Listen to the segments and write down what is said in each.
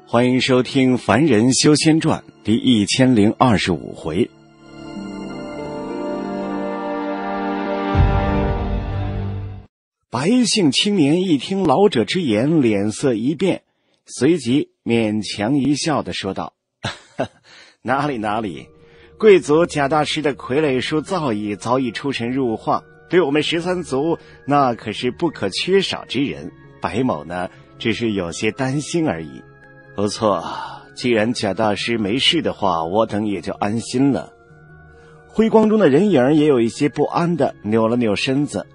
欢迎收听《凡人修仙传》第1025回。白姓青年一听老者之言，脸色一变，随即勉强一笑地说道：哪里，贵族贾大师的傀儡术早已出神入化，对我们13族那可是不可缺少之人。白某呢，只是有些担心而已。不错，既然贾大师没事的话，我等也就安心了。辉光中的人影也有一些不安的扭了扭身子。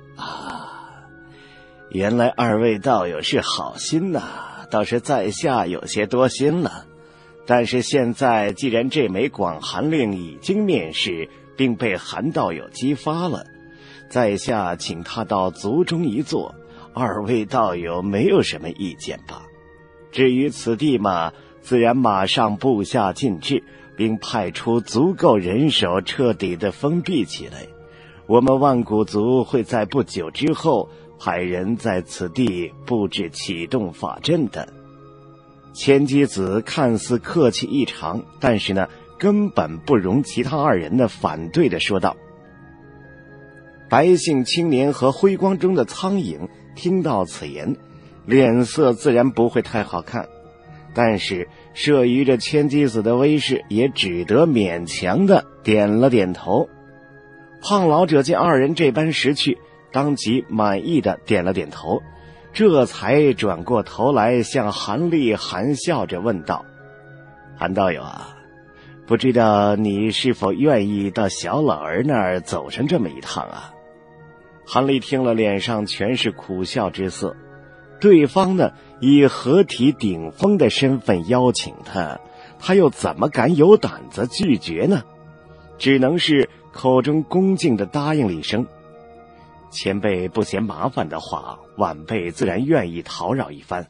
原来二位道友是好心呐，倒是在下有些多心了。但是现在既然这枚广寒令已经面世，并被韩道友激发了，在下请他到族中一坐，二位道友没有什么意见吧？至于此地嘛，自然马上部下进制，并派出足够人手彻底的封闭起来。我们万古族会在不久之后派人在此地布置启动法阵的。千机子看似客气异常，但是呢，根本不容其他二人的反对的说道。白姓青年和辉光中的苍蝇听到此言，脸色自然不会太好看，但是慑于这千机子的威势，也只得勉强的点了点头。胖老者见二人这般识趣，当即满意的点了点头，这才转过头来向韩立含笑着问道：韩道友啊，不知道你是否愿意到小老儿那儿走上这么一趟啊？韩立听了，脸上全是苦笑之色。对方呢，以合体顶峰的身份邀请他又怎么敢有胆子拒绝呢？只能是口中恭敬地答应了一声。前辈不嫌麻烦的话，晚辈自然愿意讨扰一番。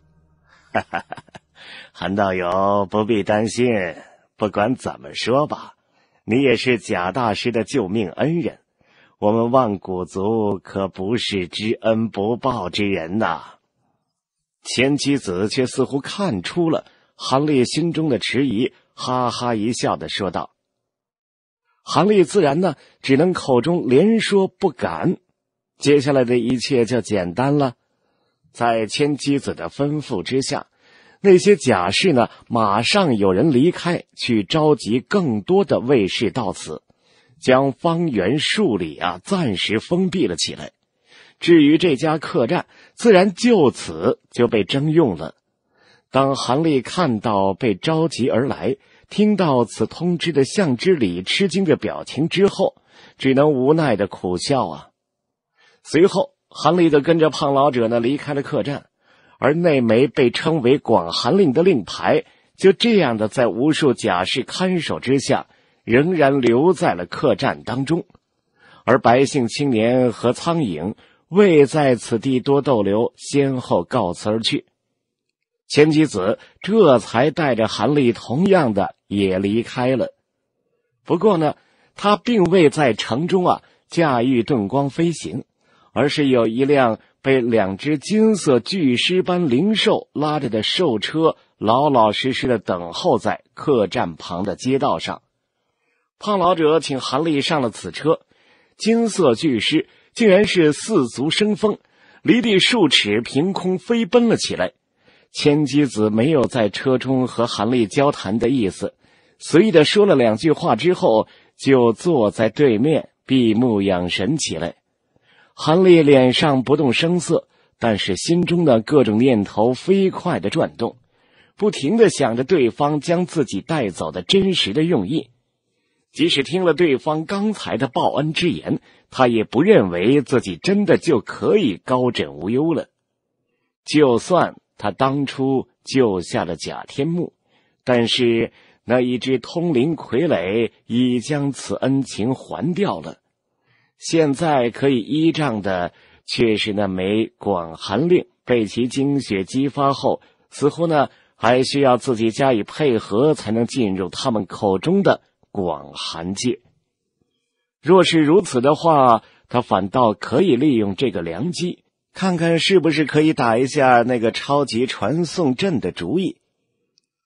韩道友不必担心，不管怎么说吧，你也是贾大师的救命恩人，我们万古族可不是知恩不报之人呐。千机子却似乎看出了韩立心中的迟疑，哈哈一笑地说道。韩立自然呢，只能口中连说不敢。接下来的一切就简单了，在千机子的吩咐之下，那些甲士呢，马上有人离开，去召集更多的卫士到此，将方圆数里暂时封闭了起来。至于这家客栈，自然就此就被征用了。当韩立看到被召集而来，听到此通知的向之礼吃惊的表情之后，只能无奈的苦笑啊。随后韩立就跟着胖老者呢离开了客栈，而那枚被称为广寒令的令牌就这样的在无数甲士看守之下，仍然留在了客栈当中。而白姓青年和苍蝇未在此地多逗留，先后告辞而去。千机子这才带着韩立同样的也离开了。不过呢，他并未在城中驾驭遁光飞行，而是有一辆被2只金色巨狮般灵兽拉着的兽车，老老实实的等候在客栈旁的街道上。胖老者请韩立上了此车，金色巨狮竟然是4足生风，离地数尺，凭空飞奔了起来。千机子没有在车中和韩立交谈的意思，随意的说了2句话之后，就坐在对面闭目养神起来。韩立脸上不动声色，但是心中的各种念头飞快地转动，不停地想着对方将自己带走的真实的用意。即使听了对方刚才的报恩之言，他也不认为自己真的就可以高枕无忧了。就算他当初救下了贾天木，但是那一只通灵傀儡已将此恩情还掉了。现在可以依仗的却是那枚广寒令，被其精血激发后，似乎呢还需要自己加以配合，才能进入他们口中的广寒界。若是如此的话，他反倒可以利用这个良机，看看是不是可以打一下那个超级传送阵的主意。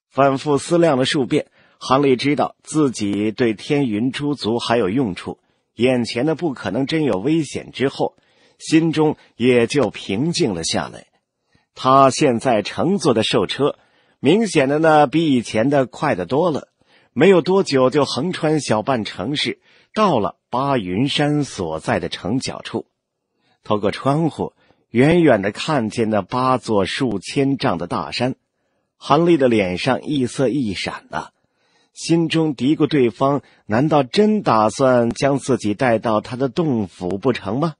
反复思量了数遍，韩立知道自己对天云诸族还有用处，眼前的不可能真有危险之后，心中也就平静了下来。他现在乘坐的兽车明显的呢比以前的快得多了，没有多久就横穿小半城市，到了巴云山所在的城角处。透过窗户远远地看见那8座数千丈的大山，韩立的脸上异色一闪啊，心中嘀咕对方难道真打算将自己带到他的洞府不成吗？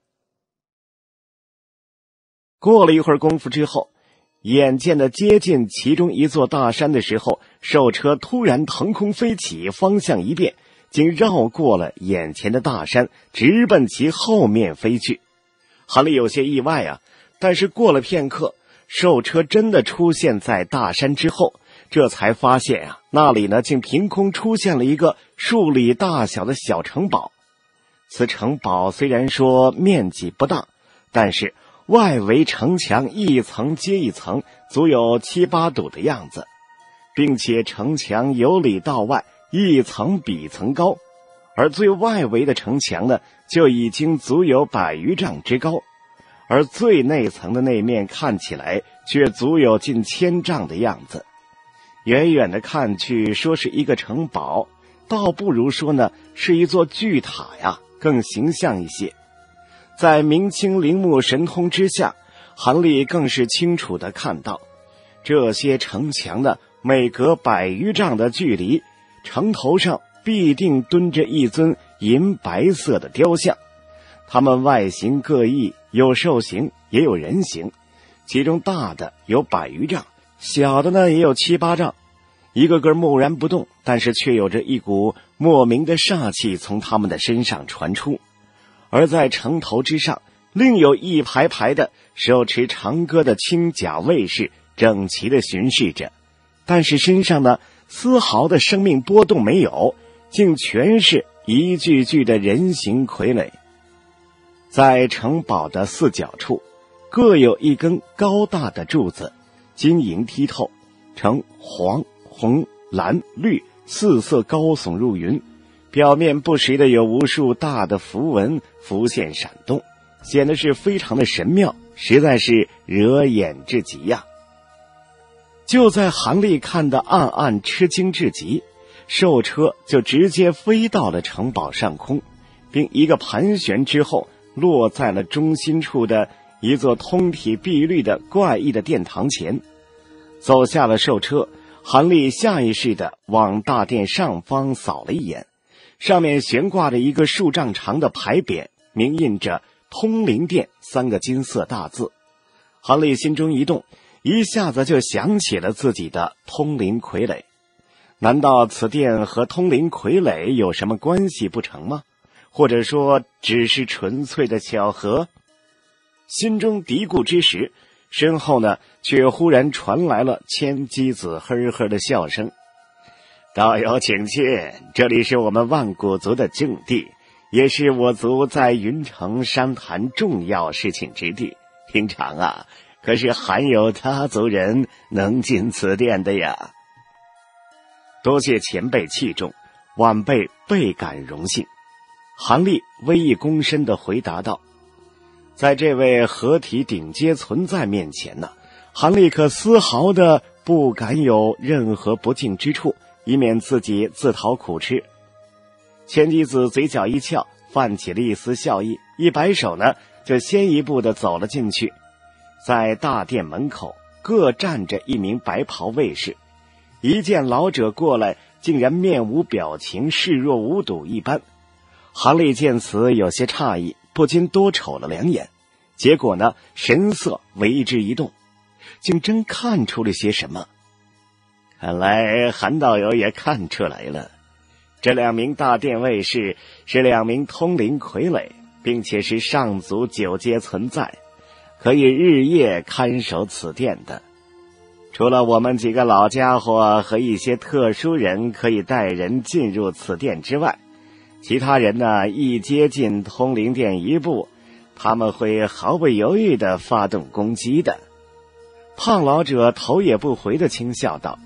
过了一会儿功夫之后，眼见的接近其中一座大山的时候，兽车突然腾空飞起，方向一变，竟绕过了眼前的大山，直奔其后面飞去。韩立有些意外啊，但是过了片刻，兽车真的出现在大山之后，这才发现啊，那里呢竟凭空出现了一个数里大小的小城堡。此城堡虽然说面积不大，但是外围城墙一层接一层，足有7、8堵的样子，并且城墙由里到外一层比一层高，而最外围的城墙呢就已经足有100余丈之高，而最内层的那面看起来却足有近1000丈的样子。远远的看去说是一个城堡，倒不如说呢是一座巨塔呀，更形象一些。在明清陵墓神通之下，韩立更是清楚地看到，这些城墙呢每隔100余丈的距离，城头上必定蹲着一尊银白色的雕像，它们外形各异，有兽形也有人形，其中大的有100余丈，小的呢也有7、8丈，一个个木然不动，但是却有着一股莫名的煞气从他们的身上传出。而在城头之上，另有一排排的手持长戈的轻甲卫士整齐地巡视着，但是身上呢丝毫的生命波动没有，竟全是一具具的人形傀儡。在城堡的4角处各有一根高大的柱子，晶莹剔透，呈黄、红、蓝、绿4色高耸入云，表面不时的有无数大的符文浮现闪动，显得是非常的神妙，实在是惹眼之极呀。就在韩立看得暗暗吃惊至极，兽车就直接飞到了城堡上空，并一个盘旋之后落在了中心处的一座通体碧绿的怪异的殿堂前。走下了兽车，韩立下意识地往大殿上方扫了一眼，上面悬挂着一个数丈长的牌匾，明印着通灵殿3个金色大字。韩立心中一动，一下子就想起了自己的通灵傀儡。难道此殿和通灵傀儡有什么关系不成吗？或者说只是纯粹的巧合？心中嘀咕之时，身后呢却忽然传来了千机子呵呵的笑声。道友请进，这里是我们万古族的境地，也是我族在云城商谈重要事情之地，平常啊可是罕有他族人能进此殿的呀。多谢前辈器重，晚辈倍感荣幸。韩立微一躬身地回答道。在这位合体顶阶存在面前呢，韩立可丝毫的不敢有任何不敬之处，以免自己自讨苦吃。千机子嘴角一翘，泛起了一丝笑意，一摆手呢就先一步的走了进去。在大殿门口各站着一名白袍卫士，一见老者过来，竟然面无表情，视若无睹一般。韩立见此有些诧异，不禁多瞅了2眼，结果呢神色为之一动，竟真看出了些什么。看来韩道友也看出来了，这2名大殿卫士是2名通灵傀儡，并且是上族9阶存在，可以日夜看守此殿的。除了我们几个老家伙和一些特殊人可以带人进入此殿之外，其他人呢一接近通灵殿一步，他们会毫不犹豫地发动攻击的。胖老者头也不回地轻笑道。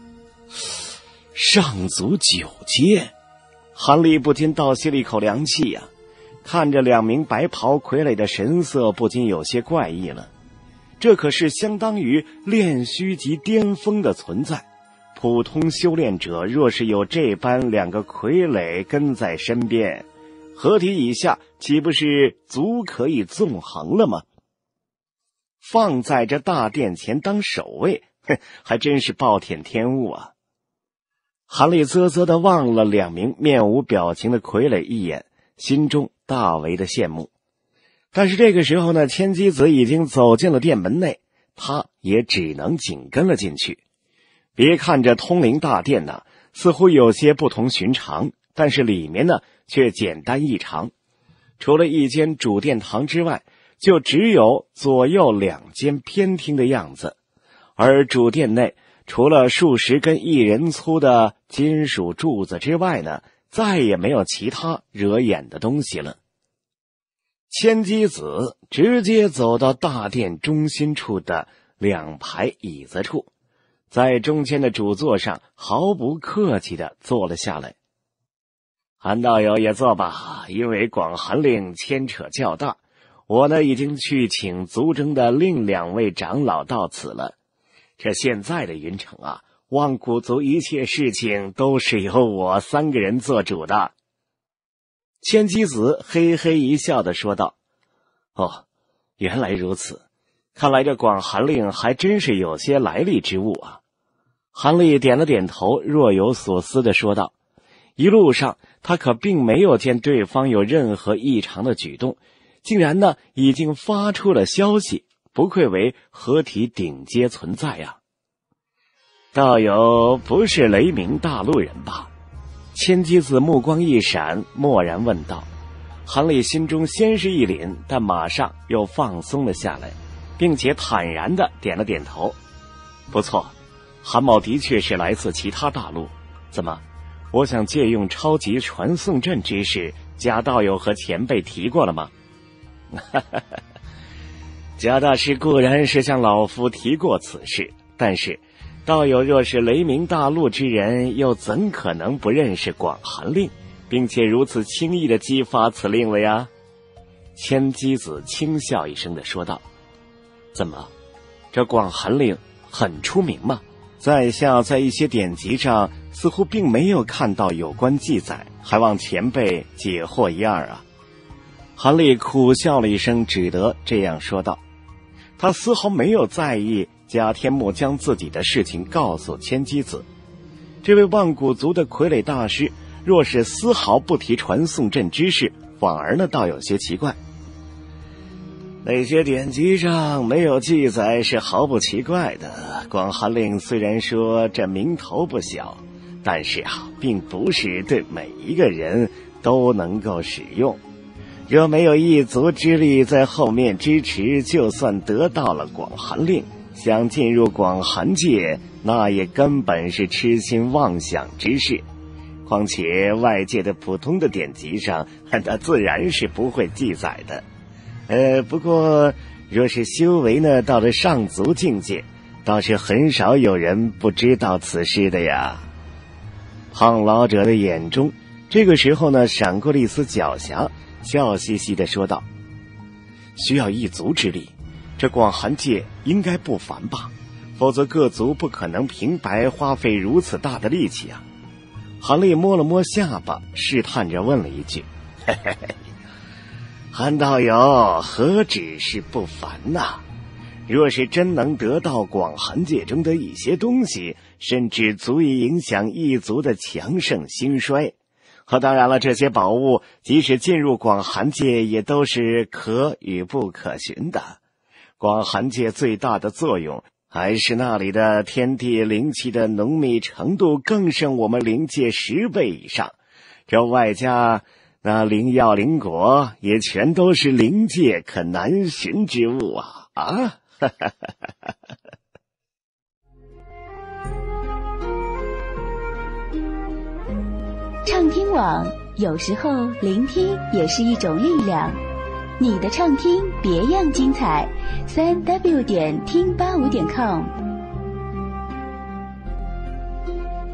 上足9阶，韩立不禁倒吸了一口凉气呀，看着2名白袍傀儡的神色，不禁有些怪异了。这可是相当于炼虚级巅峰的存在，普通修炼者若是有这般2个傀儡跟在身边，合体以下岂不是足可以纵横了吗？放在这大殿前当守卫，还真是暴殄天物啊！韩立啧啧地望了2名面无表情的傀儡一眼，心中大为的羡慕。但是这个时候呢，千机子已经走进了殿门内，他也只能紧跟了进去。别看这通灵大殿呢，似乎有些不同寻常，但是里面呢却简单异常。除了一间主殿堂之外，就只有左右2间偏厅的样子。而主殿内除了数十根1人粗的金属柱子之外呢，再也没有其他惹眼的东西了。千机子直接走到大殿中心处的2排椅子处，在中间的主座上毫不客气地坐了下来。韩道友也坐吧，因为广寒令牵扯较大，我呢已经去请族中的另2位长老到此了。这现在的云城啊，望古族一切事情都是由我3个人做主的。千机子嘿嘿一笑地说道：哦，原来如此，看来这广寒令还真是有些来历之物啊。韩立点了点头，若有所思地说道。一路上他可并没有见对方有任何异常的举动，竟然呢已经发出了消息，不愧为合体顶阶存在啊。道友不是雷鸣大陆人吧？千机子目光一闪，默然问道。韩立心中先是一凛，但马上又放松了下来，并且坦然地点了点头。不错，韩某的确是来自其他大陆。怎么，我想借用超级传送阵之事，贾道友和前辈提过了吗？贾大师固然是向老夫提过此事，但是道友若是雷鸣大陆之人，又怎可能不认识广寒令，并且如此轻易地激发此令了呀？千机子轻笑一声地说道。怎么，这广寒令很出名吗？在下在一些典籍上似乎并没有看到有关记载，还望前辈解惑一二啊。韩立苦笑了一声，只得这样说道。他丝毫没有在意贾天木将自己的事情告诉千机子。这位万古族的傀儡大师若是丝毫不提传送阵之事，反而呢倒有些奇怪。那些典籍上没有记载是毫不奇怪的，广寒令虽然说这名头不小，但是并不是对每一个人都能够使用。若没有一族之力在后面支持，就算得到了广寒令，想进入广寒界，那也根本是痴心妄想之事。况且外界的普通的典籍上，那自然是不会记载的。不过若是修为呢到了上族境界，倒是很少有人不知道此事的呀。胖老者的眼中这个时候呢闪过了一丝狡黠，笑嘻嘻地说道：需要一族之力，这广寒界应该不凡吧，否则各族不可能平白花费如此大的力气啊。韩立摸了摸下巴，试探着问了一句：嘿嘿嘿，韩道友何止是不凡呐，若是真能得到广寒界中的一些东西，甚至足以影响一族的强盛兴衰。当然了，这些宝物即使进入广寒界，也都是可与不可寻的。广寒界最大的作用还是那里的天地灵气的浓密程度更胜我们灵界10倍以上，这外加那灵药灵果，也全都是灵界可难寻之物啊！ 畅听网，有时候聆听也是一种力量。你的畅听别样精彩，3w.听85.com。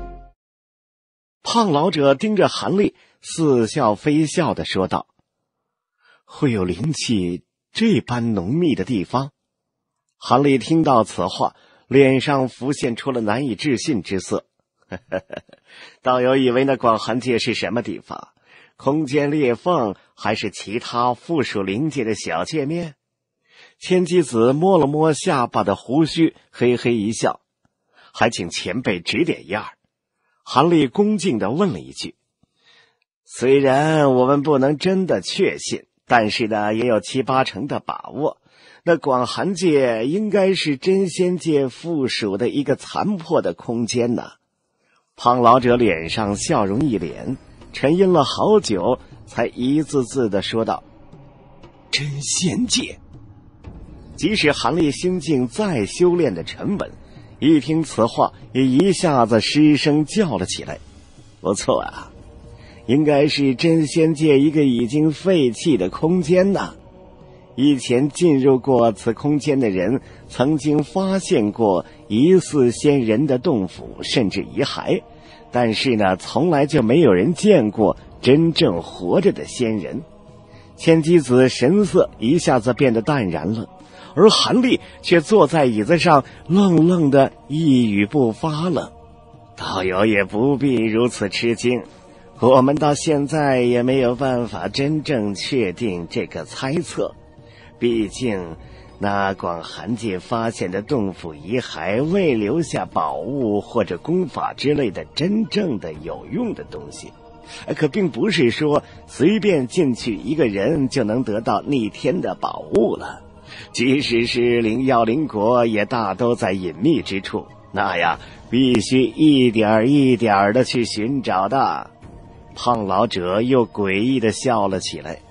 胖老者盯着韩立，似笑非笑地说道：“会有灵气这般浓密的地方？”韩立听到此话，脸上浮现出了难以置信之色。道友以为那广寒界是什么地方？空间裂缝，还是其他附属灵界的小界面？千机子摸了摸下巴的胡须，嘿嘿一笑，还请前辈指点一二。韩立恭敬地问了一句：“虽然我们不能真的确信，但是呢，也有7、8成的把握。那广寒界应该是真仙界附属的一个残破的空间呢。”胖老者脸上笑容一敛，沉吟了好久，才一字字地说道：“真仙界。”即使韩立心境再修炼的沉稳，一听此话也一下子失声叫了起来：“不错啊，应该是真仙界一个已经废弃的空间呐。以前进入过此空间的人曾经发现过疑似仙人的洞府甚至遗骸，但是呢，从来就没有人见过真正活着的仙人。”千机子神色一下子变得淡然了，而韩立却坐在椅子上愣愣的一语不发了。道友也不必如此吃惊，我们到现在也没有办法真正确定这个猜测，毕竟那广寒界发现的洞府遗骸未留下宝物或者功法之类的真正的有用的东西，可并不是说随便进去一个人就能得到逆天的宝物了。即使是灵药灵果也大都在隐秘之处，那呀必须一点一点的去寻找的。胖老者又诡异的笑了起来。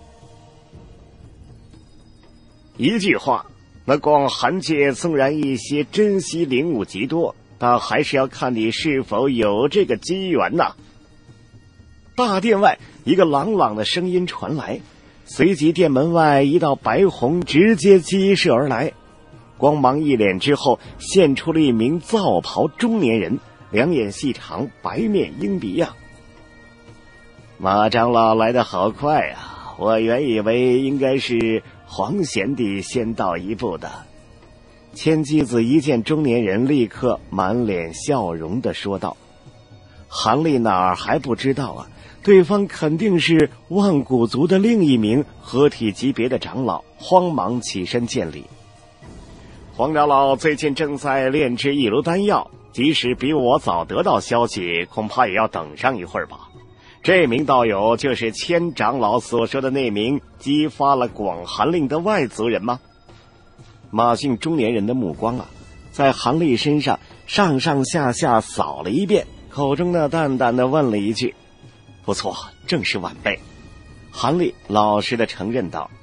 一句话，那广寒界纵然一些珍稀灵物极多，但还是要看你是否有这个机缘呐。大殿外一个朗朗的声音传来，随即殿门外一道白虹直接激射而来，光芒一敛之后，现出了一名皂袍中年人，两眼细长，白面鹰鼻呀。马长老来得好快啊，我原以为应该是黄贤弟先到一步的。千机子一见中年人，立刻满脸笑容地说道。韩立哪儿还不知道啊，对方肯定是万古族的另一名合体级别的长老，慌忙起身见礼。黄长老最近正在炼制一炉丹药，即使比我早得到消息，恐怕也要等上一会儿吧。这名道友就是千长老所说的那名激发了广寒令的外族人吗？马姓中年人的目光啊，在韩立身上上上下下扫了一遍，口中呢淡淡的问了一句：“不错，正是晚辈。”韩立老实的承认道：“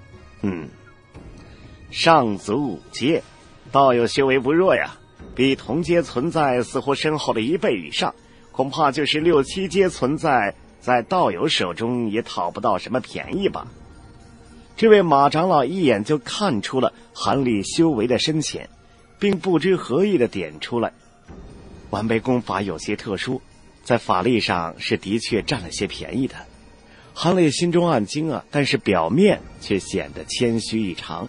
上足5阶，道友修为不弱呀，比同阶存在似乎深厚了1倍以上，恐怕就是6、7阶存在，在道友手中也讨不到什么便宜吧。”这位马长老一眼就看出了韩立修为的深浅，并不知何意的点出来：“晚辈功法有些特殊，在法力上是的确占了些便宜的。”韩立心中暗惊啊，但是表面却显得谦虚异常。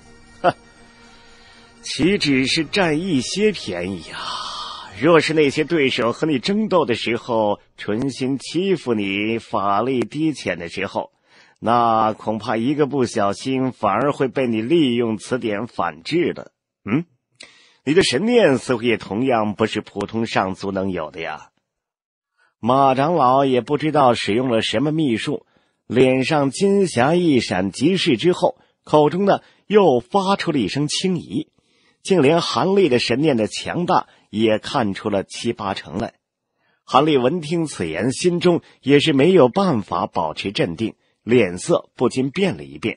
岂只是占一些便宜啊！若是那些对手和你争斗的时候存心欺负你法力低浅的时候，那恐怕一个不小心反而会被你利用此点反制的。你的神念似乎也同样不是普通上族能有的呀。马长老也不知道使用了什么秘术，脸上金霞一闪即逝之后，口中呢又发出了一声轻疑，竟连韩立的神念的强大也看出了7、8成来。韩立闻听此言，心中也是没有办法保持镇定，脸色不禁变了一变。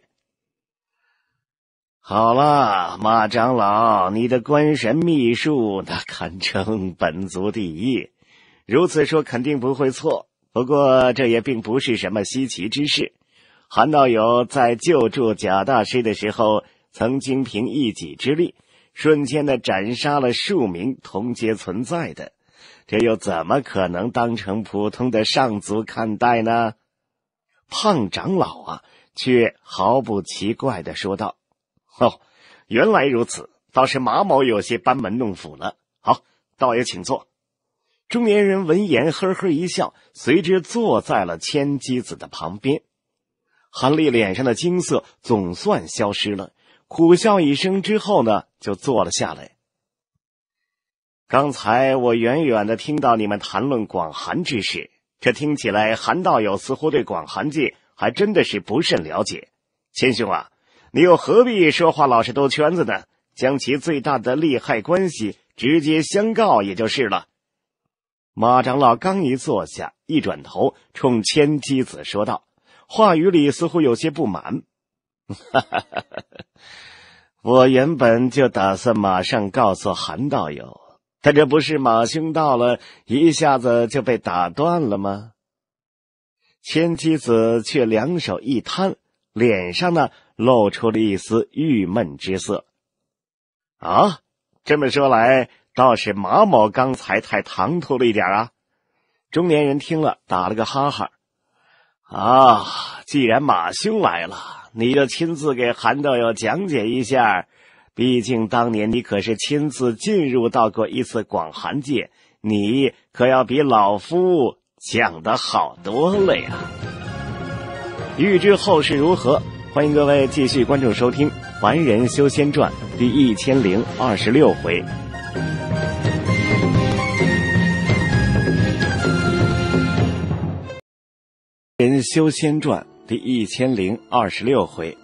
好了，马长老，你的观神秘术那堪称本族第一，如此说肯定不会错。不过这也并不是什么稀奇之事，韩道友在救助贾大师的时候，曾经凭一己之力瞬间的斩杀了数名同阶存在的， 这又怎么可能当成普通的上族看待呢？胖长老啊，却毫不奇怪地说道：哦，原来如此，倒是马某有些班门弄斧了。好，道爷请坐。中年人闻言呵呵一笑，随之坐在了千机子的旁边。韩立脸上的惊色总算消失了，苦笑一声之后呢，就坐了下来。刚才我远远地听到你们谈论广寒之事，这听起来韩道友似乎对广寒界还真的是不甚了解。千兄啊，你又何必说话老是兜圈子呢？将其最大的利害关系直接相告也就是了。马长老刚一坐下，一转头冲千机子说道，话语里似乎有些不满。我原本就打算马上告诉韩道友，但这不是马兄到了，一下子就被打断了吗？千机子却两手一摊，脸上呢露出了一丝郁闷之色。啊，这么说来，倒是马某刚才太唐突了一点啊。中年人听了打了个哈哈。啊，既然马兄来了，你就亲自给韩道友讲解一下，毕竟当年你可是亲自进入到过一次广寒界，你可要比老夫讲得好多了呀。欲知后事如何，欢迎各位继续关注收听《凡人修仙传》第1026回。人修仙传第1026回。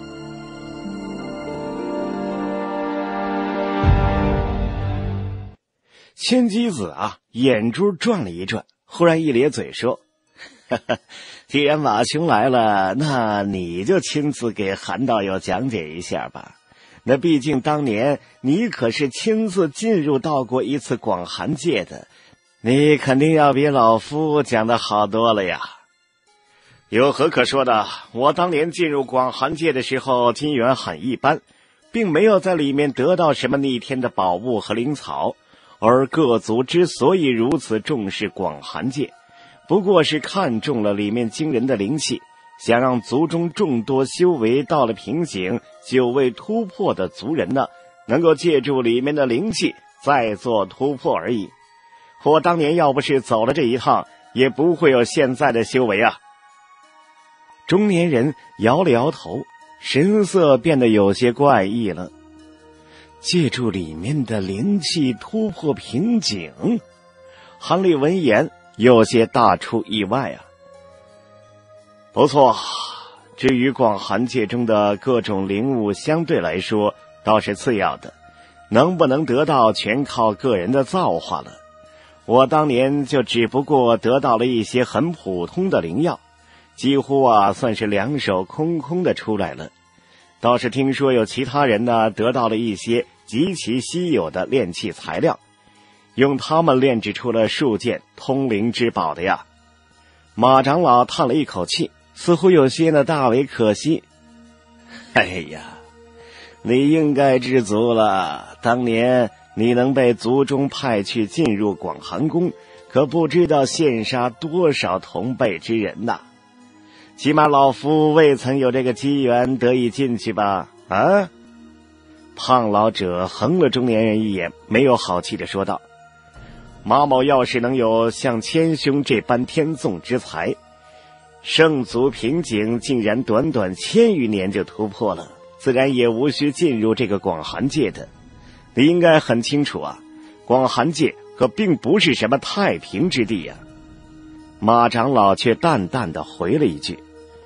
千机子啊，眼珠转了一转，忽然一咧嘴说：既然马兄来了，那你就亲自给韩道友讲解一下吧。那毕竟当年你可是亲自进入到过一次广寒界的，你肯定要比老夫讲得好多了呀。有何可说的？我当年进入广寒界的时候，金缘很一般，并没有在里面得到什么逆天的宝物和灵草，而各族之所以如此重视广寒界，不过是看中了里面惊人的灵气，想让族中众多修为到了瓶颈、久未突破的族人呢，能够借助里面的灵气再做突破而已。我当年要不是走了这一趟，也不会有现在的修为啊。中年人摇了摇头，神色变得有些怪异了。借助里面的灵气突破瓶颈？韩立闻言有些大出意外啊。不错，至于广寒界中的各种灵物，相对来说倒是次要的，能不能得到全靠个人的造化了。我当年就只不过得到了一些很普通的灵药，几乎算是两手空空的出来了。倒是听说有其他人呢，得到了一些极其稀有的炼器材料，用它们炼制出了数件通灵之宝的呀。马长老叹了一口气，似乎有些大为可惜。哎呀，你应该知足了，当年你能被族中派去进入广寒宫，可不知道羡杀多少同辈之人呐。起码老夫未曾有这个机缘得以进去吧？啊！胖老者横了中年人一眼，没有好气地说道：马某要是能有像千兄这般天纵之才，圣族瓶颈竟然短短1000余年就突破了，自然也无需进入这个广寒界的。你应该很清楚啊，广寒界可并不是什么太平之地啊。马长老却淡淡地回了一句：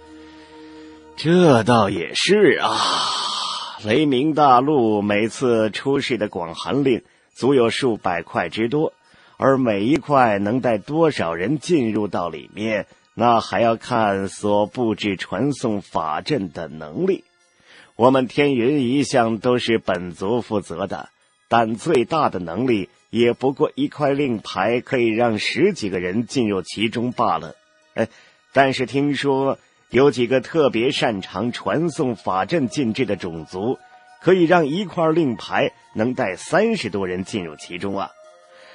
这倒也是啊，雷鸣大陆每次出示的广寒令足有数百块之多，而每一块能带多少人进入到里面，那还要看所布置传送法阵的能力。我们天云一向都是本族负责的，但最大的能力也不过一块令牌可以让10几个人进入其中罢了。但是听说有几个特别擅长传送法阵禁制的种族，可以让一块令牌能带30多人进入其中啊。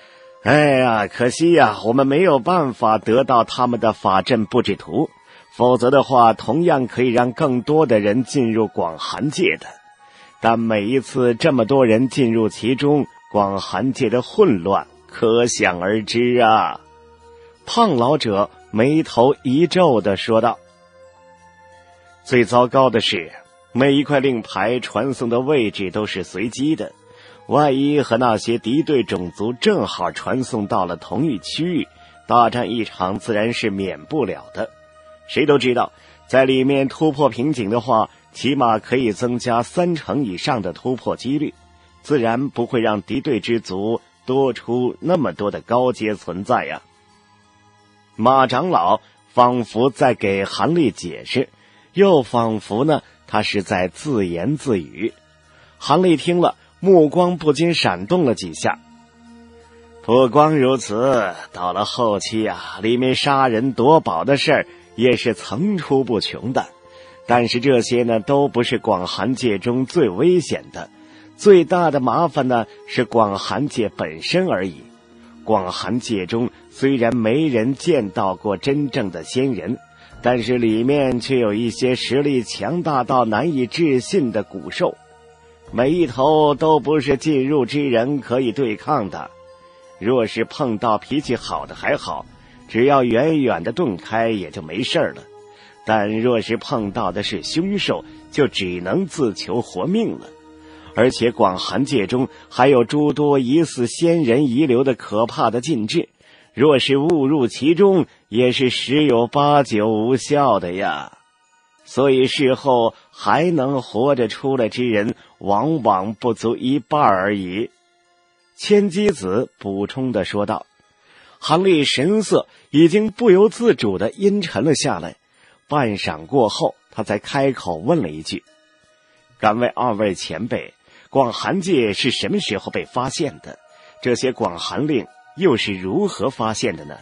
哎呀，可惜呀，我们没有办法得到他们的法阵布置图，否则的话同样可以让更多的人进入广寒界的。但每一次这么多人进入其中，广寒界的混乱可想而知啊。胖老者眉头一皱地说道。最糟糕的是，每一块令牌传送的位置都是随机的，万一和那些敌对种族正好传送到了同一区域，大战一场自然是免不了的。谁都知道，在里面突破瓶颈的话，起码可以增加30%以上的突破几率，自然不会让敌对之族多出那么多的高阶存在呀。马长老仿佛在给韩立解释，又仿佛呢他是在自言自语。韩立听了，目光不禁闪动了几下。不光如此，到了后期啊，里面杀人夺宝的事儿也是层出不穷的。但是这些呢，都不是广寒界中最危险的，最大的麻烦呢是广寒界本身而已。广寒界中虽然没人见到过真正的仙人，但是里面却有一些实力强大到难以置信的古兽，每一头都不是进入之人可以对抗的。若是碰到脾气好的还好，只要远远的遁开也就没事了，但若是碰到的是凶兽，就只能自求活命了。而且广寒界中还有诸多疑似仙人遗留的可怕的禁制，若是误入其中，也是十有八九无效的呀。所以事后还能活着出来之人，往往不足一半而已。千机子补充地说道。韩立神色已经不由自主地阴沉了下来，半晌过后，他才开口问了一句：敢问二位前辈，广寒界是什么时候被发现的？这些广寒令又是如何发现的呢？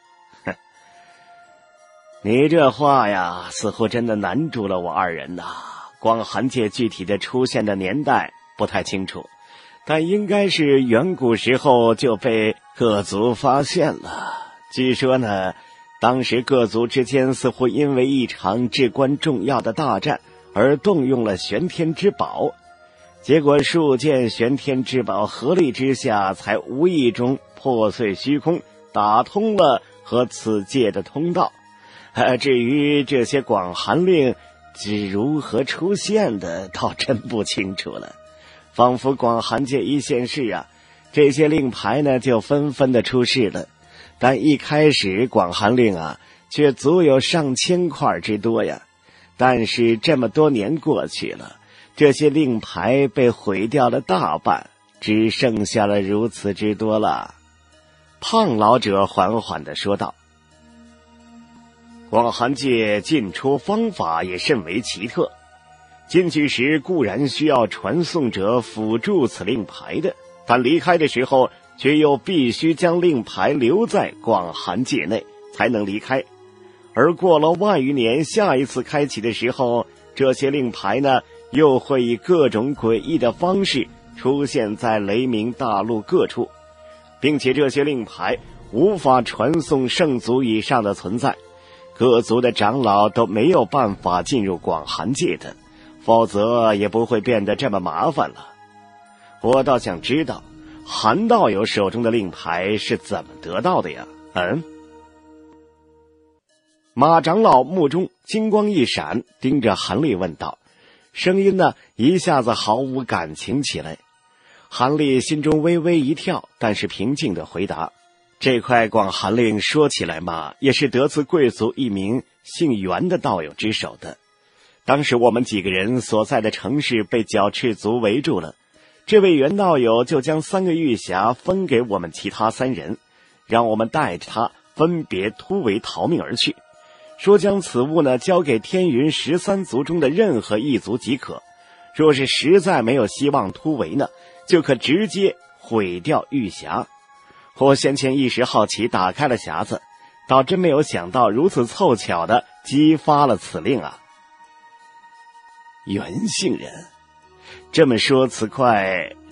你这话呀，似乎真的难住了我二人呐。广寒界具体的出现的年代不太清楚，但应该是远古时候就被各族发现了。据说呢，当时各族之间似乎因为一场至关重要的大战而动用了玄天之宝，结果数件玄天之宝合力之下，才无意中破碎虚空，打通了和此界的通道。至于这些广寒令是如何出现的，倒真不清楚了。仿佛广寒界一现世啊，这些令牌呢就纷纷的出世了。但一开始广寒令啊，却足有上千块之多呀。但是这么多年过去了，这些令牌被毁掉了大半，只剩下了如此之多了。胖老者缓缓地说道。广寒界进出方法也甚为奇特，进去时固然需要传送者辅助此令牌的，但离开的时候却又必须将令牌留在广寒界内才能离开。而过了万余年，下一次开启的时候，这些令牌呢又会以各种诡异的方式出现在雷鸣大陆各处，并且这些令牌无法传送圣族以上的存在，各族的长老都没有办法进入广寒界的，否则也不会变得这么麻烦了。我倒想知道韩道友手中的令牌是怎么得到的呀？马长老目中金光一闪，盯着韩立问道，声音呢一下子毫无感情起来。韩立心中微微一跳，但是平静地回答，这块广寒令说起来嘛，也是得自贵族一名姓袁的道友之手的。当时我们几个人所在的城市被角赤族围住了，这位袁道友就将3个玉匣分给我们其他3人，让我们带着他分别突围逃命而去，说将此物呢交给天云13族中的任何一族即可，若是实在没有希望突围呢，就可直接毁掉玉匣。我先前一时好奇打开了匣子，倒真没有想到如此凑巧的激发了此令啊。袁姓人，这么说此块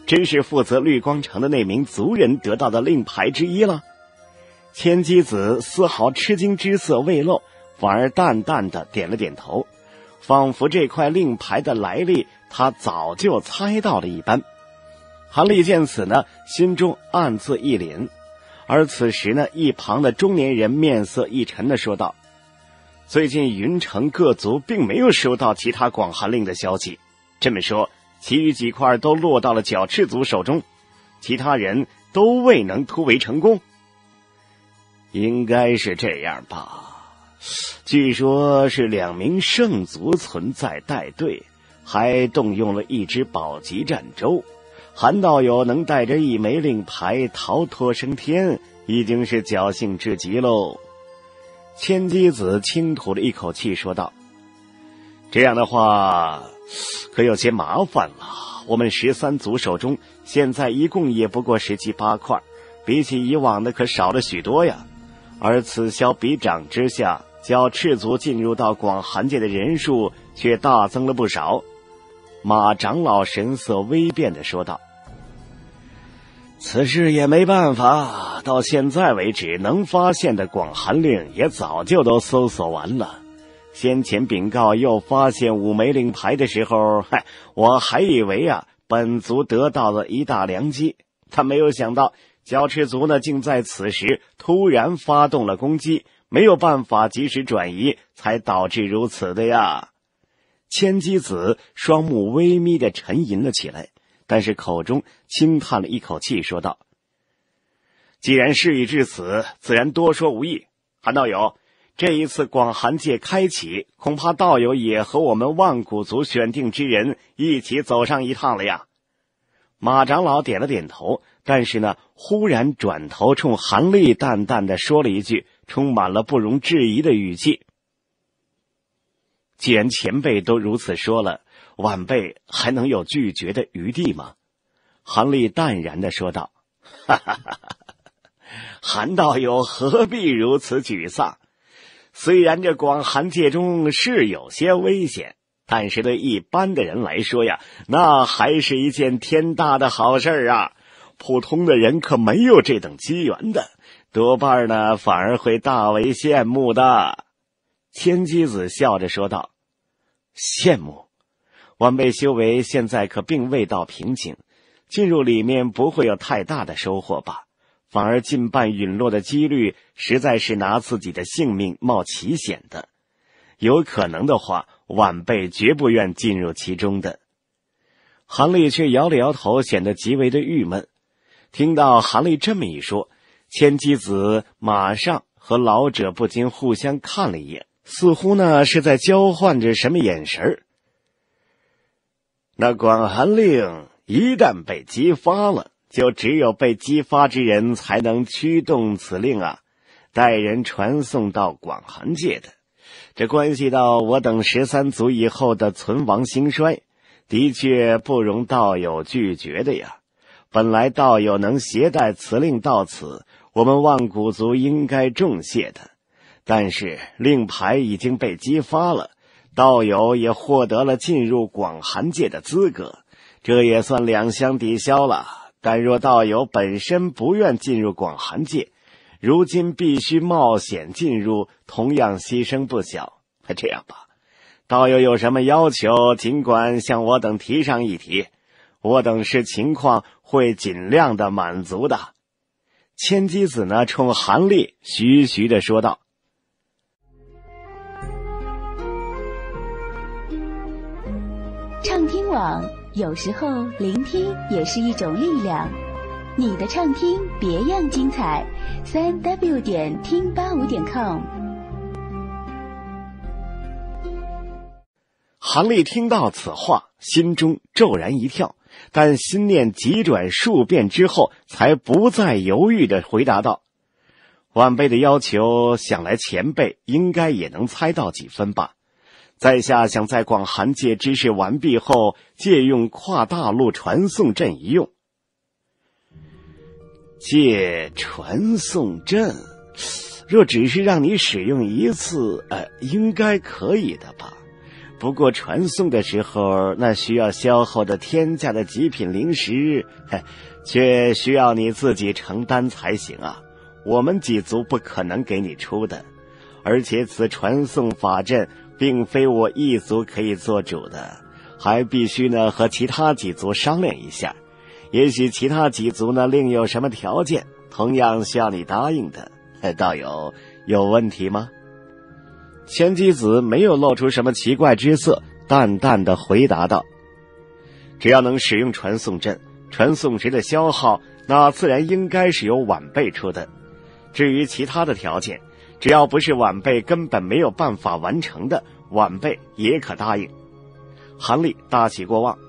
真是负责绿光城的那名族人得到的令牌之一了。千机子丝毫吃惊之色未露，反而淡淡的点了点头，仿佛这块令牌的来历他早就猜到了一般。韩立见此呢，心中暗自一凛，而此时呢，一旁的中年人面色一沉的说道：最近云城各族并没有收到其他广寒令的消息，这么说其余几块都落到了角赤族手中，其他人都未能突围成功。应该是这样吧，据说是2名圣族存在带队，还动用了一支保级战舟。韩道友能带着1枚令牌逃脱升天，已经是侥幸至极喽。千机子轻吐了一口气说道：这样的话可有些麻烦了，我们13族手中现在一共也不过17、18块，比起以往的可少了许多呀。而此消彼长之下，角赤族进入到广寒界的人数却大增了不少。马长老神色微变地说道：此事也没办法，到现在为止能发现的广寒令也早就都搜索完了。先前禀告又发现5枚令牌的时候，我还以为本族得到了一大良机，但没有想到角赤族呢竟在此时突然发动了攻击，没有办法及时转移，才导致如此的呀。千机子双目微眯地沉吟了起来，但是口中轻叹了一口气说道：既然事已至此，自然多说无益。韩道友，这一次广寒界开启，恐怕道友也和我们万古族选定之人一起走上一趟了呀。马长老点了点头，但是呢，忽然转头冲韩立淡淡地说了一句，充满了不容置疑的语气：既然前辈都如此说了，晚辈还能有拒绝的余地吗？韩立淡然地说道：哈哈哈哈，韩道友何必如此沮丧？虽然这广寒界中是有些危险，但是对一般的人来说呀，那还是一件天大的好事啊！普通的人可没有这等机缘的，多半呢反而会大为羡慕的。千机子笑着说道：羡慕？晚辈修为现在可并未到瓶颈，进入里面不会有太大的收获吧？反而近半陨落的几率，实在是拿自己的性命冒奇险的。有可能的话，晚辈绝不愿进入其中的。韩立却摇了摇头，显得极为的郁闷。听到韩立这么一说，千机子马上和老者不禁互相看了一眼，似乎呢是在交换着什么眼神。那广寒令一旦被激发了，就只有被激发之人才能驱动此令啊，带人传送到广寒界的。这关系到我等13族以后的存亡兴衰，的确不容道友拒绝的呀。本来道友能携带此令到此，我们万古族应该重谢的。但是令牌已经被激发了，道友也获得了进入广寒界的资格，这也算两相抵消了。但若道友本身不愿进入广寒界，如今必须冒险进入，同样牺牲不小。这样吧，道友有什么要求，尽管向我等提上一提，我等视情况会尽量的满足的。千机子呢，冲韩立徐徐地说道： 畅听网，有时候聆听也是一种力量。你的畅听别样精彩，3w.听85.com。 韩立听到此话，心中骤然一跳，但心念急转数变之后，才不再犹豫地回答道：晚辈的要求，想来前辈应该也能猜到几分吧。在下想在广寒界知识完毕后，借用跨大陆传送阵一用。借传送阵，若只是让你使用一次，应该可以的吧？ 不过传送的时候，那需要消耗的天价的极品灵石，却需要你自己承担才行啊！我们几族不可能给你出的，而且此传送法阵并非我一族可以做主的，还必须呢和其他几族商量一下。也许其他几族呢另有什么条件，同样需要你答应的。道友，有问题吗？千机子没有露出什么奇怪之色，淡淡的回答道：只要能使用传送阵，传送值的消耗那自然应该是由晚辈出的。至于其他的条件，只要不是晚辈根本没有办法完成的，晚辈也可答应。韩立大喜过望，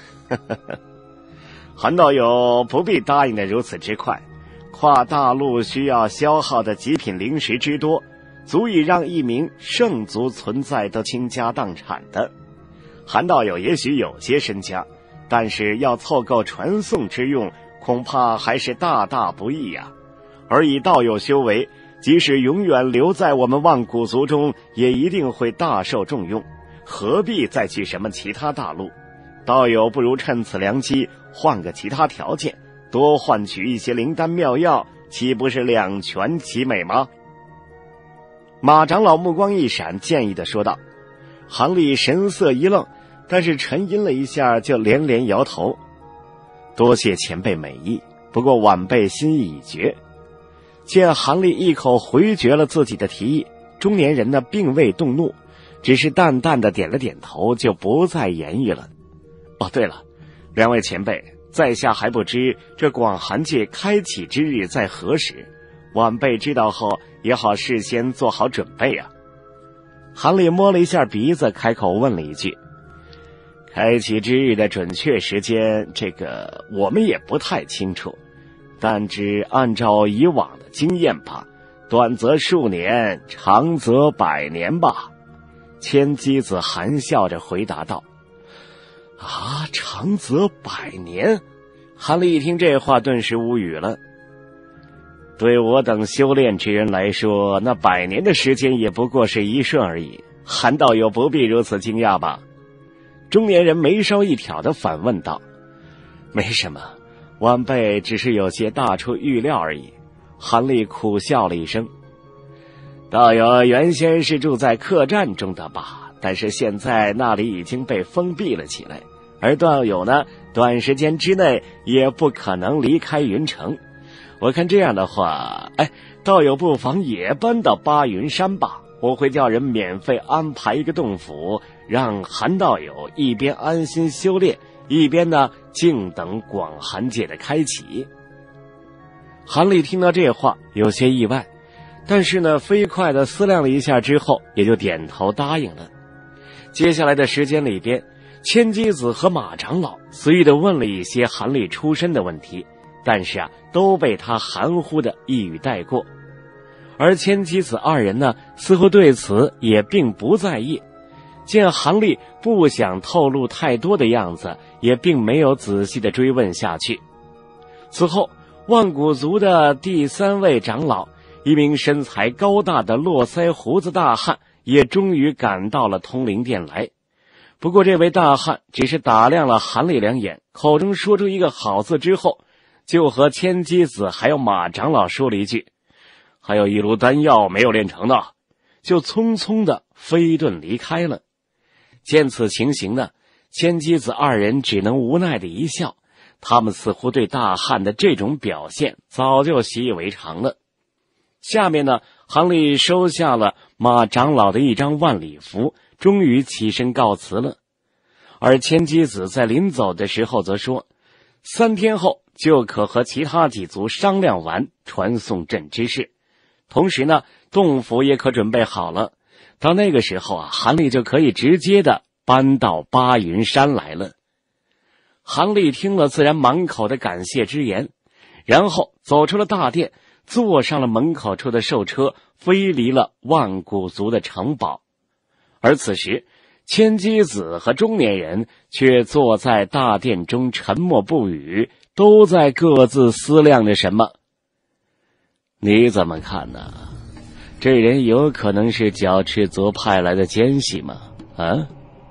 韩道友不必答应的如此之快，跨大陆需要消耗的极品灵石之多，足以让一名圣族存在都倾家荡产的。韩道友也许有些身家，但是要凑够传送之用，恐怕还是大大不易呀。而以道友修为，即使永远留在我们万古族中，也一定会大受重用，何必再去什么其他大陆？道友不如趁此良机换个其他条件，多换取一些灵丹妙药，岂不是两全其美吗？马长老目光一闪，建议地说道。韩立神色一愣，但是沉吟了一下，就连连摇头。多谢前辈美意，不过晚辈心意已决。见韩立一口回绝了自己的提议，中年人呢并未动怒，只是淡淡的点了点头，就不再言语了。哦，对了，两位前辈，在下还不知这广寒界开启之日在何时，晚辈知道后也好事先做好准备啊。韩立摸了一下鼻子，开口问了一句：开启之日的准确时间，这个我们也不太清楚，但只按照以往的经验吧，短则数年，长则100年吧。千机子含笑着回答道。啊，长则100年？韩立一听这话，顿时无语了。对我等修炼之人来说，那100年的时间也不过是一瞬而已。韩道友不必如此惊讶吧？中年人眉梢一挑地反问道。没什么，晚辈只是有些大出预料而已。韩立苦笑了一声。道友原先是住在客栈中的吧，但是现在那里已经被封闭了起来，而道友呢，短时间之内也不可能离开云城。我看这样的话，道友不妨也搬到巴云山吧，我会叫人免费安排一个洞府，让韩道友一边安心修炼，一边呢静等广寒界的开启。韩立听到这话有些意外，但是呢飞快地思量了一下之后，也就点头答应了。接下来的时间里边，千机子和马长老随意地问了一些韩立出身的问题，但是都被他含糊的一语带过。而千机子二人呢，似乎对此也并不在意。见韩立不想透露太多的样子，也并没有仔细的追问下去。此后，万古族的第3位长老，一名身材高大的络腮胡子大汉，也终于赶到了通灵殿来。不过这位大汉只是打量了韩立两眼，口中说出一个好字之后，就和千机子还有马长老说了一句：还有一炉丹药没有炼成呢，就匆匆的飞遁离开了。见此情形呢，千机子二人只能无奈的一笑，他们似乎对大汉的这种表现早就习以为常了。下面呢，韩立收下了马长老的一张万里符，终于起身告辞了。而千机子在临走的时候则说，3天后就可和其他几族商量完传送阵之事，同时呢，洞府也可准备好了。到那个时候韩立就可以直接的搬到巴云山来了。韩立听了，自然满口的感谢之言，然后走出了大殿，坐上了门口处的兽车，飞离了万古族的城堡。而此时，千机子和中年人却坐在大殿中沉默不语，都在各自思量着什么。你怎么看呢？这人有可能是角赤族派来的奸细吗？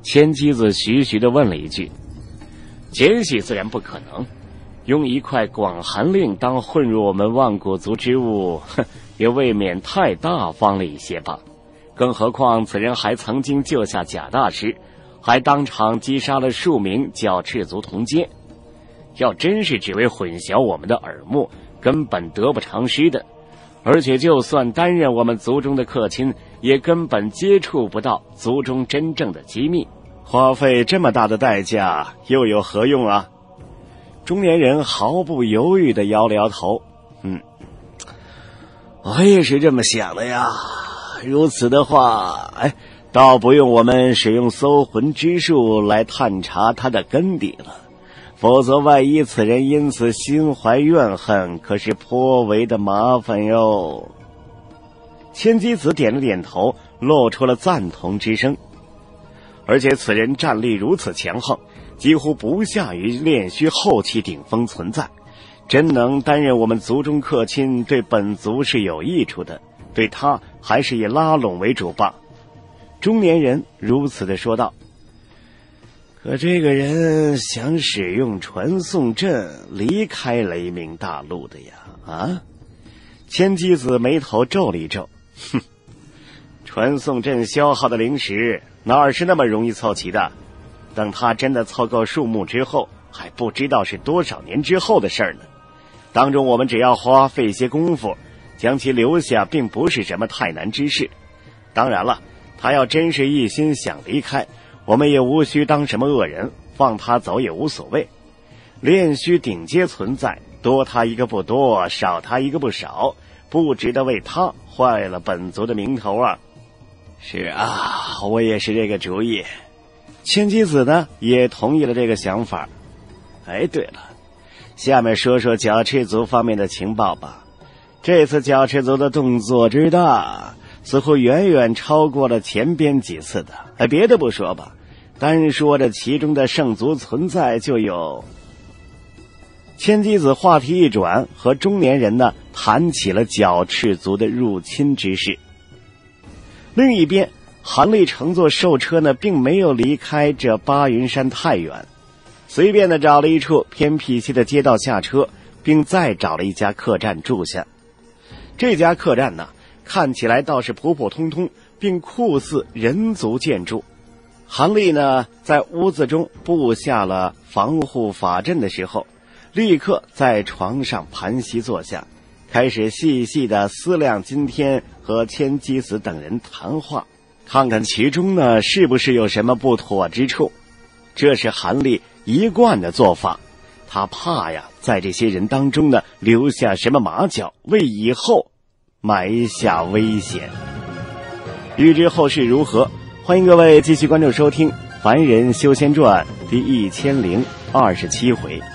千机子徐徐地问了一句：“奸细自然不可能，用一块广寒令当混入我们万古族之物，也未免太大方了一些吧？更何况此人还曾经救下贾大师，还当场击杀了数名角赤族同阶。要真是只为混淆我们的耳目，根本得不偿失的。而且就算担任我们族中的客卿，也根本接触不到族中真正的机密，花费这么大的代价又有何用啊？”中年人毫不犹豫地摇了摇头：“我也是这么想的呀。如此的话，倒不用我们使用搜魂之术来探查他的根底了。否则万一此人因此心怀怨恨，可是颇为的麻烦哟。”千机子点了点头，露出了赞同之声。而且此人战力如此强横，几乎不下于炼虚后期顶峰存在，真能担任我们族中客卿，对本族是有益处的，对他还是以拉拢为主吧。中年人如此的说道。可这个人想使用传送阵离开雷鸣大陆的呀？千机子眉头皱了一皱，传送阵消耗的灵石哪是那么容易凑齐的？等他真的凑够数目之后，还不知道是多少年之后的事儿呢。当中我们只要花费些功夫，将其留下，并不是什么太难之事。当然了，他要真是一心想离开，我们也无需当什么恶人，放他走也无所谓。炼虚顶阶存在，多他一个不多，少他一个不少，不值得为他坏了本族的名头啊。是啊，我也是这个主意。千机子呢也同意了这个想法。对了，下面说说角赤族方面的情报吧。这次角赤族的动作之大，似乎远远超过了前边几次的。别的不说吧，单说这其中的圣族存在就有。千机子话题一转，和中年人呢谈起了角赤族的入侵之事。另一边，韩立乘坐兽车呢并没有离开这巴云山太远，随便的找了一处偏僻些的街道下车，并再找了一家客栈住下。这家客栈呢看起来倒是普普通通，并酷似人族建筑。韩立呢在屋子中布下了防护法阵的时候，立刻在床上盘膝坐下，开始细细的思量今天和千机子等人谈话，看看其中呢是不是有什么不妥之处。这是韩立一贯的做法，他怕呀在这些人当中呢留下什么马脚，为以后埋下危险。欲知后事如何，欢迎各位继续关注收听《凡人修仙传》第1027回。